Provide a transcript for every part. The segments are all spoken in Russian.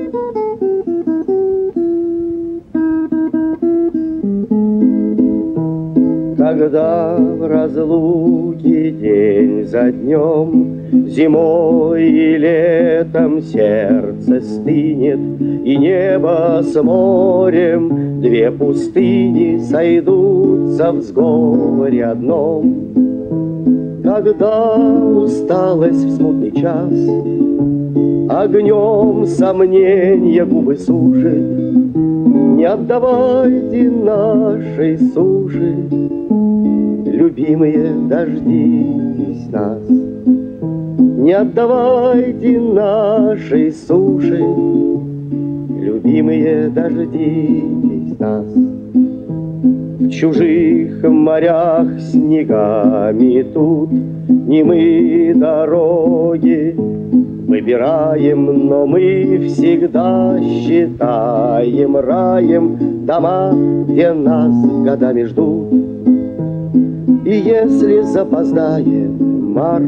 Когда в разлуке день за днем, зимой и летом сердце стынет, и небо с морем, две пустыни сойдутся в сговоре одном. Когда усталость в смутный час огнем сомнения губы сушит, не отдавайте нашей суши, любимые, дождитесь нас. Не отдавайте нашей суши, любимые, дождитесь нас. В чужих морях снегами тут немые дороги выбираем, но мы всегда считаем раем дома, где нас годами ждут. И если запоздает март,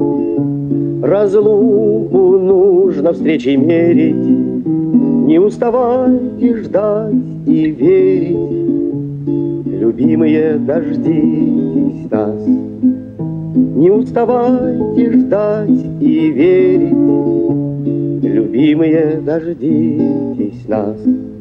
разлуку нужно встречей мерить. Не уставайте ждать и верить, любимые, дождитесь нас. Не уставайте ждать и верить, любимые, дождитесь нас.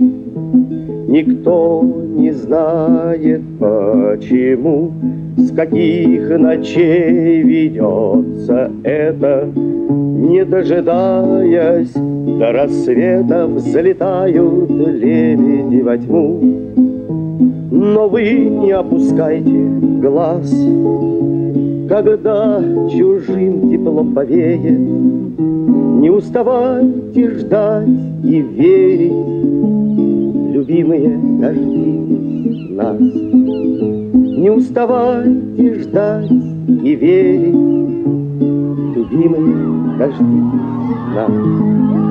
Никто не знает почему, с каких ночей ведется это. Не дожидаясь до рассвета, взлетают лебеди во тьму. Но вы не опускайте глаз, когда чужим теплом повеет. Не уставайте ждать и верить, любимые, дождитесь нас. Не уставайте ждать и верить, любимые, дождитесь нас.